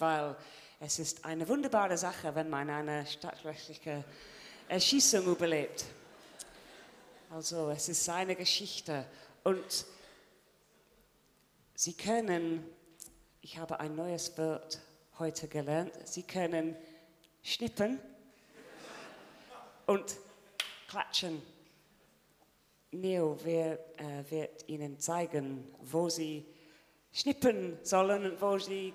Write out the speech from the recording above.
weil es ist eine wunderbare Sache, wenn man eine stadtrechtliche Erschießung überlebt. Also es ist eine Geschichte und Sie können, ich habe ein neues Wort heute gelernt, Sie können schnippen und klatschen. Neo wird Ihnen zeigen, wo Sie schnippen sollen und wo Sie